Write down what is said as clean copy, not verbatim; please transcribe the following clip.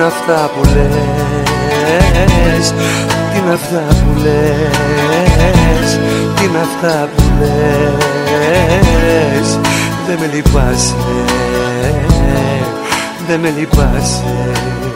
αυτά που λες, τι είναι αυτά που λες, τι είναι αυτά που λες. Δεν με λυπάσαι, δεν με λυπάσαι.